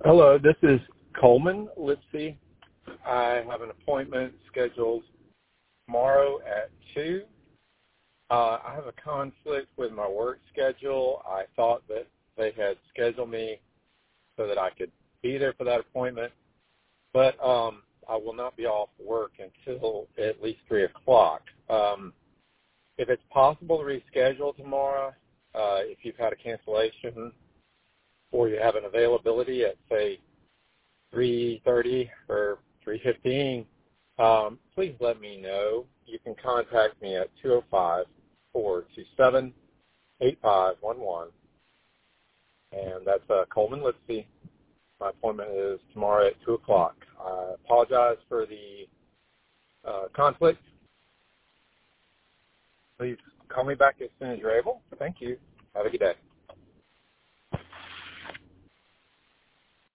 Hello, this is Coleman Lipsy. I have an appointment scheduled tomorrow at 2. I have a conflict with my work schedule. I thought that they had scheduled me so that I could be there for that appointment, but I will not be off work until at least 3 o'clock. If it's possible to reschedule tomorrow, if you've had a cancellation or you have an availability at, say, 3:30 or 3:15, please let me know. You can contact me at 205-427-8511, and that's Coleman Lipsy. My appointment is tomorrow at 2 o'clock. I apologize for the conflict. Please call me back as soon as you're able. Thank you. Have a good day.